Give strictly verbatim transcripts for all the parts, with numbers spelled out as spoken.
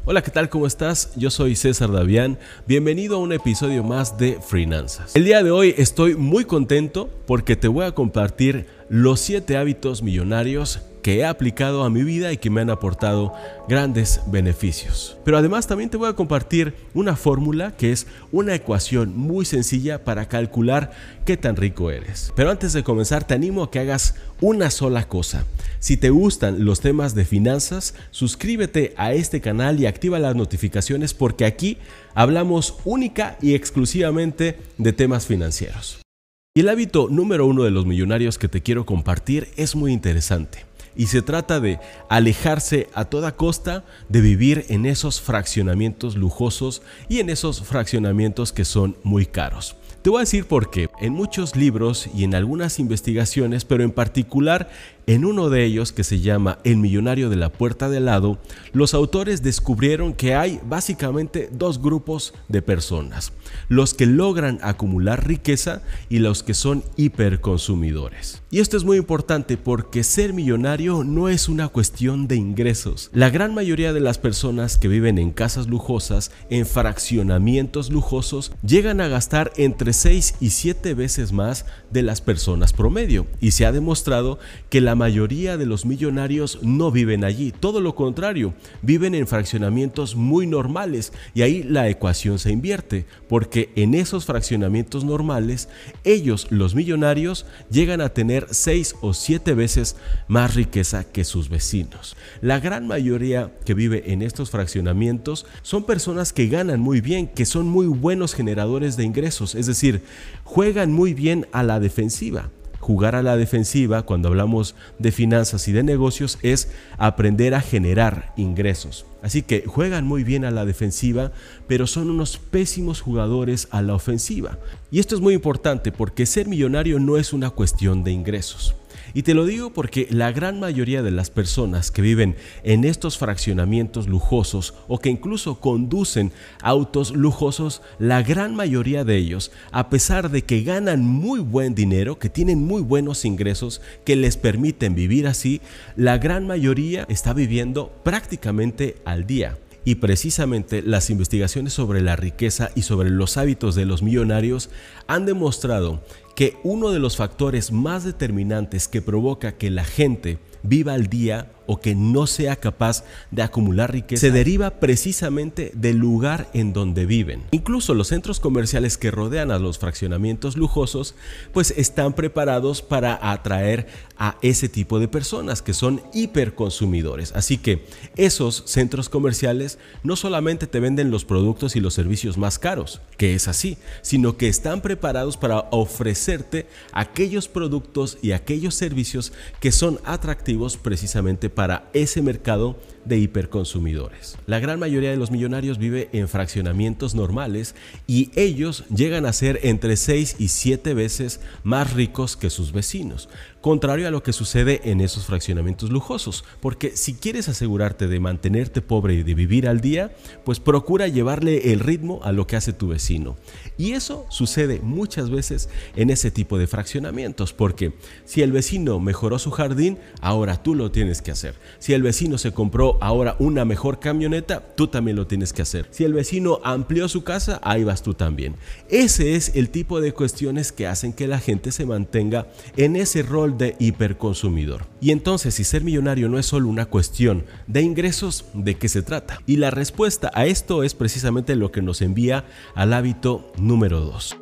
Hola, ¿qué tal? ¿Cómo estás? Yo soy César Davián. Bienvenido a un episodio más de Finanzas. El día de hoy estoy muy contento porque te voy a compartir los siete hábitos millonarios que he aplicado a mi vida y que me han aportado grandes beneficios. Pero además también te voy a compartir una fórmula que es una ecuación muy sencilla para calcular qué tan rico eres. Pero antes de comenzar, te animo a que hagas una sola cosa. Si te gustan los temas de finanzas, suscríbete a este canal y activa las notificaciones porque aquí hablamos única y exclusivamente de temas financieros. Y el hábito número uno de los millonarios que te quiero compartir es muy interesante. Y se trata de alejarse a toda costa de vivir en esos fraccionamientos lujosos y en esos fraccionamientos que son muy caros. Te voy a decir por qué. En muchos libros y en algunas investigaciones, pero en particular en uno de ellos que se llama El millonario de la puerta de al lado, los autores descubrieron que hay básicamente dos grupos de personas: los que logran acumular riqueza y los que son hiperconsumidores. Y esto es muy importante porque ser millonario no es una cuestión de ingresos. La gran mayoría de las personas que viven en casas lujosas, en fraccionamientos lujosos, llegan a gastar entre seis y siete veces más de las personas promedio. Y se ha demostrado que la mayoría de los millonarios no viven allí, todo lo contrario, viven en fraccionamientos muy normales y ahí la ecuación se invierte, porque en esos fraccionamientos normales, ellos, los millonarios, llegan a tener seis o siete veces más riqueza que sus vecinos. La gran mayoría que vive en estos fraccionamientos son personas que ganan muy bien, que son muy buenos generadores de ingresos, es decir, juegan muy bien a la defensiva. Jugar a la defensiva, cuando hablamos de finanzas y de negocios, es aprender a generar ingresos. Así que juegan muy bien a la defensiva, pero son unos pésimos jugadores a la ofensiva. Y esto es muy importante porque ser millonario no es una cuestión de ingresos. Y te lo digo porque la gran mayoría de las personas que viven en estos fraccionamientos lujosos o que incluso conducen autos lujosos, la gran mayoría de ellos, a pesar de que ganan muy buen dinero, que tienen muy buenos ingresos que les permiten vivir así, la gran mayoría está viviendo prácticamente al día. Y precisamente las investigaciones sobre la riqueza y sobre los hábitos de los millonarios han demostrado que uno de los factores más determinantes que provoca que la gente viva al día o que no sea capaz de acumular riqueza se deriva precisamente del lugar en donde viven. Incluso los centros comerciales que rodean a los fraccionamientos lujosos pues están preparados para atraer a ese tipo de personas que son hiperconsumidores. Así que esos centros comerciales no solamente te venden los productos y los servicios más caros, que es así, sino que están preparados para ofrecerte aquellos productos y aquellos servicios que son atractivos precisamente para ese mercado de hiperconsumidores. La gran mayoría de los millonarios vive en fraccionamientos normales y ellos llegan a ser entre seis y siete veces más ricos que sus vecinos, contrario a lo que sucede en esos fraccionamientos lujosos, porque si quieres asegurarte de mantenerte pobre y de vivir al día, pues procura llevarle el ritmo a lo que hace tu vecino. Y eso sucede muchas veces en ese tipo de fraccionamientos, porque si el vecino mejoró su jardín, ahora tú lo tienes que hacer. Si el vecino se compró ahora una mejor camioneta, tú también lo tienes que hacer. Si el vecino amplió su casa, ahí vas tú también. Ese es el tipo de cuestiones que hacen que la gente se mantenga en ese rol de hiperconsumidor. Y entonces, si ser millonario no es solo una cuestión de ingresos, ¿de qué se trata? Y la respuesta a esto es precisamente lo que nos envía al hábito número dos.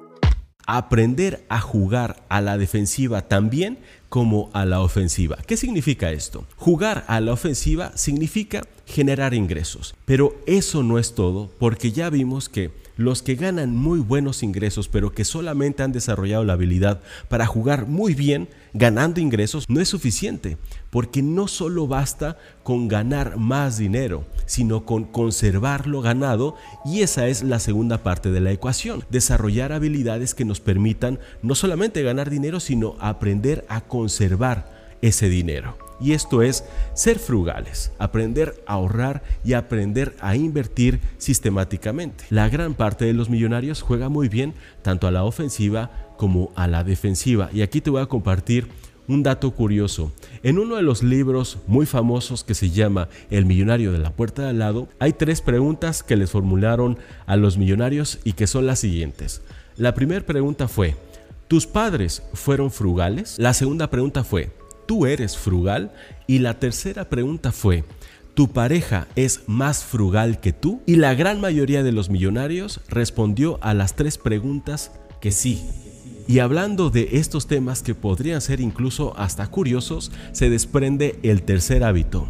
Aprender a jugar a la defensiva también como a la ofensiva. ¿Qué significa esto? Jugar a la ofensiva significa generar ingresos, pero eso no es todo, porque ya vimos que los que ganan muy buenos ingresos, pero que solamente han desarrollado la habilidad para jugar muy bien ganando ingresos, no es suficiente, porque no solo basta con ganar más dinero, sino con conservar lo ganado, y esa es la segunda parte de la ecuación: desarrollar habilidades que nos permitan no solamente ganar dinero, sino aprender a conservar ese dinero. Y esto es ser frugales, aprender a ahorrar y aprender a invertir sistemáticamente. La gran parte de los millonarios juega muy bien tanto a la ofensiva como a la defensiva. Y aquí te voy a compartir un dato curioso. En uno de los libros muy famosos que se llama El millonario de la puerta de al lado, hay tres preguntas que les formularon a los millonarios y que son las siguientes. La primera pregunta fue: ¿tus padres fueron frugales? La segunda pregunta fue: ¿tú eres frugal? Y la tercera pregunta fue: ¿tu pareja es más frugal que tú? Y la gran mayoría de los millonarios respondió a las tres preguntas que sí. Y hablando de estos temas que podrían ser incluso hasta curiosos, se desprende el tercer hábito.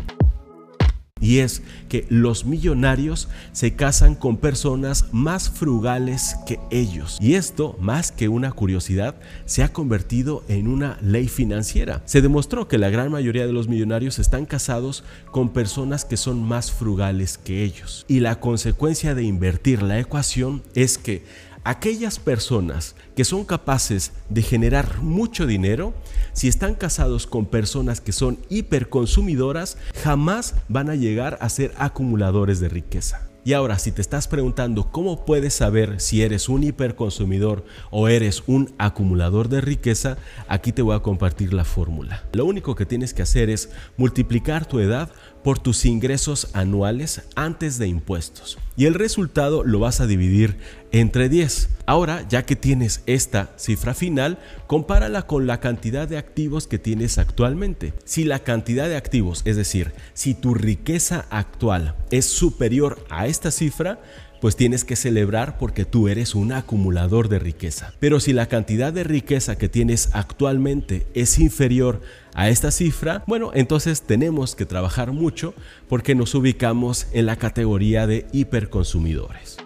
Y es que los millonarios se casan con personas más frugales que ellos. Y esto, más que una curiosidad, se ha convertido en una ley financiera. Se demostró que la gran mayoría de los millonarios están casados con personas que son más frugales que ellos. Y la consecuencia de invertir la ecuación es que aquellas personas que son capaces de generar mucho dinero, si están casados con personas que son hiperconsumidoras, jamás van a llegar a ser acumuladores de riqueza. Y ahora, si te estás preguntando cómo puedes saber si eres un hiperconsumidor o eres un acumulador de riqueza, aquí te voy a compartir la fórmula. Lo único que tienes que hacer es multiplicar tu edad por tus ingresos anuales antes de impuestos. Y el resultado lo vas a dividir entre diez. Ahora, ya que tienes esta cifra final, compárala con la cantidad de activos que tienes actualmente. Si la cantidad de activos, es decir, si tu riqueza actual es superior a esta cifra, pues tienes que celebrar porque tú eres un acumulador de riqueza. Pero si la cantidad de riqueza que tienes actualmente es inferior a esta cifra, bueno, entonces tenemos que trabajar mucho porque nos ubicamos en la categoría de hiperconsumidores.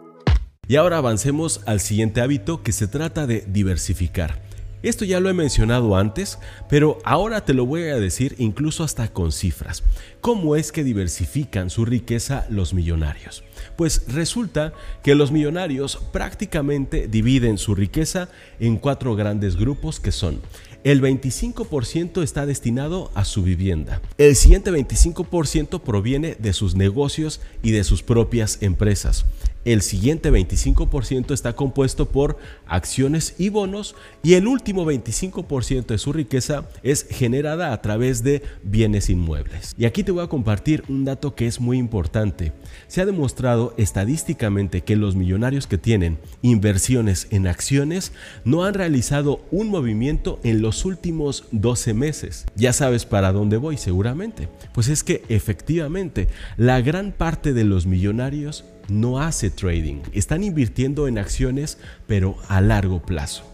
Y ahora avancemos al siguiente hábito, que se trata de diversificar. Esto ya lo he mencionado antes, pero ahora te lo voy a decir incluso hasta con cifras. ¿Cómo es que diversifican su riqueza los millonarios? Pues resulta que los millonarios prácticamente dividen su riqueza en cuatro grandes grupos, que son: el veinticinco por ciento está destinado a su vivienda, el siguiente veinticinco por ciento proviene de sus negocios y de sus propias empresas, el siguiente veinticinco por ciento está compuesto por acciones y bonos, y el último veinticinco por ciento de su riqueza es generada a través de bienes inmuebles. Y aquí te voy a compartir un dato que es muy importante. Se ha demostrado estadísticamente que los millonarios que tienen inversiones en acciones no han realizado un movimiento en los últimos doce meses. Ya sabes para dónde voy seguramente. Pues es que efectivamente la gran parte de los millonarios no hace trading, están invirtiendo en acciones, pero a largo plazo.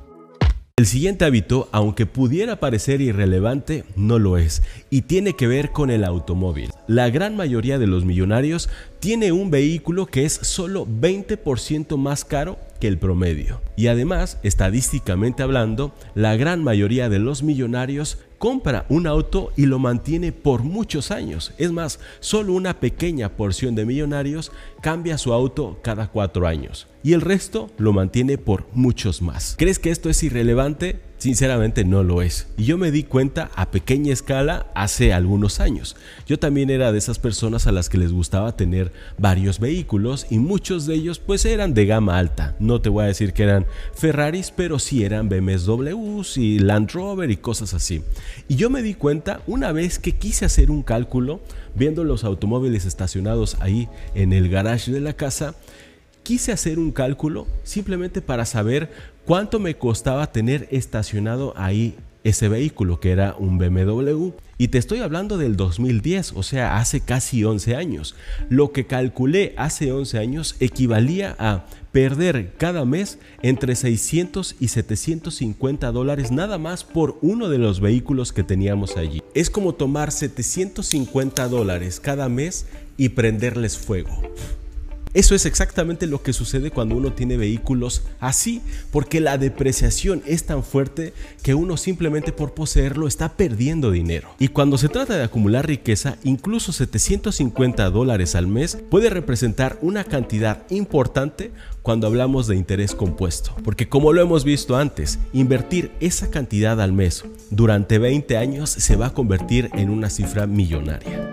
El siguiente hábito, aunque pudiera parecer irrelevante, no lo es, y tiene que ver con el automóvil. La gran mayoría de los millonarios tiene un vehículo que es solo veinte por ciento más caro que el promedio. Y además, estadísticamente hablando, la gran mayoría de los millonarios compra un auto y lo mantiene por muchos años. Es más, solo una pequeña porción de millonarios cambia su auto cada cuatro años y el resto lo mantiene por muchos más. ¿Crees que esto es irrelevante? Sinceramente no lo es. Y yo me di cuenta a pequeña escala hace algunos años. Yo también era de esas personas a las que les gustaba tener varios vehículos, y muchos de ellos pues eran de gama alta. No te voy a decir que eran Ferraris, pero sí eran B M Ws y Land Rover y cosas así. Y yo me di cuenta una vez que quise hacer un cálculo, viendo los automóviles estacionados ahí en el garage de la casa. Quise hacer un cálculo simplemente para saber cuánto me costaba tener estacionado ahí ese vehículo, que era un B M W. Y te estoy hablando del dos mil diez, o sea, hace casi once años. Lo que calculé hace once años equivalía a perder cada mes entre seiscientos y setecientos cincuenta dólares nada más por uno de los vehículos que teníamos allí. Es como tomar setecientos cincuenta dólares cada mes y prenderles fuego. Eso es exactamente lo que sucede cuando uno tiene vehículos así, porque la depreciación es tan fuerte que uno simplemente por poseerlo está perdiendo dinero. Y cuando se trata de acumular riqueza, incluso setecientos cincuenta dólares al mes puede representar una cantidad importante cuando hablamos de interés compuesto, porque como lo hemos visto antes, invertir esa cantidad al mes durante veinte años se va a convertir en una cifra millonaria.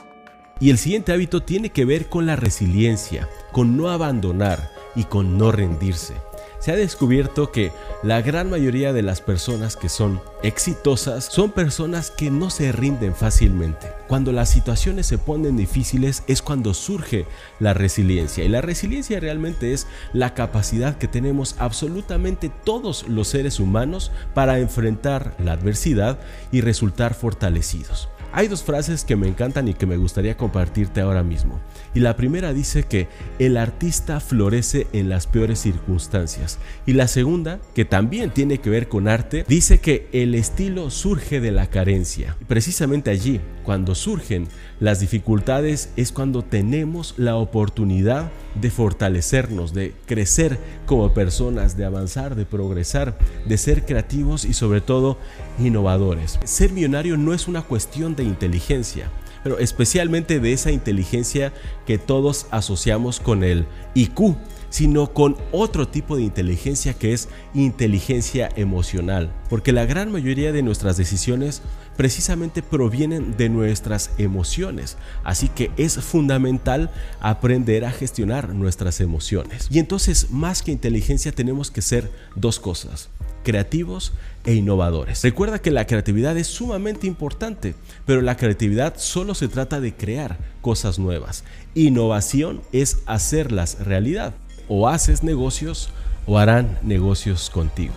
Y el siguiente hábito tiene que ver con la resiliencia, con no abandonar y con no rendirse. Se ha descubierto que la gran mayoría de las personas que son exitosas son personas que no se rinden fácilmente. Cuando las situaciones se ponen difíciles es cuando surge la resiliencia, y la resiliencia realmente es la capacidad que tenemos absolutamente todos los seres humanos para enfrentar la adversidad y resultar fortalecidos. Hay dos frases que me encantan y que me gustaría compartirte ahora mismo. Y la primera dice que el artista florece en las peores circunstancias. Y la segunda, que también tiene que ver con arte, dice que el estilo surge de la carencia. Y precisamente allí, cuando surgen las dificultades, es cuando tenemos la oportunidad de fortalecernos, de crecer como personas, de avanzar, de progresar, de ser creativos y sobre todo innovadores. Ser millonario no es una cuestión de inteligencia, pero especialmente de esa inteligencia que todos asociamos con el I Q, sino con otro tipo de inteligencia que es inteligencia emocional, porque la gran mayoría de nuestras decisiones precisamente provienen de nuestras emociones, así que es fundamental aprender a gestionar nuestras emociones. Y entonces, más que inteligencia, tenemos que ser dos cosas: creativos e innovadores. Recuerda que la creatividad es sumamente importante, pero la creatividad solo se trata de crear cosas nuevas. Innovación es hacerlas realidad. O haces negocios o harán negocios contigo.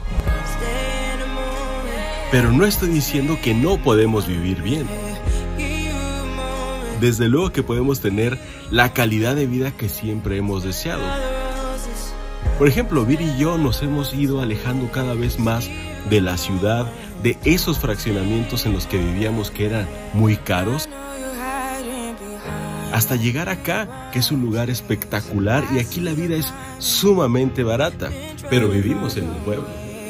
Pero no estoy diciendo que no podemos vivir bien. Desde luego que podemos tener la calidad de vida que siempre hemos deseado. Por ejemplo, Viri y yo nos hemos ido alejando cada vez más de la ciudad, de esos fraccionamientos en los que vivíamos que eran muy caros, hasta llegar acá, que es un lugar espectacular y aquí la vida es sumamente barata, pero vivimos en un pueblo.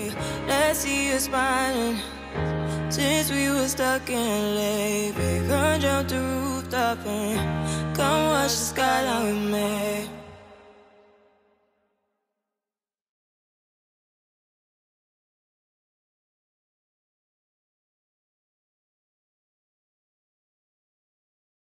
Since we were stuck in L A, we could jump the rooftop and come watch the skyline we made.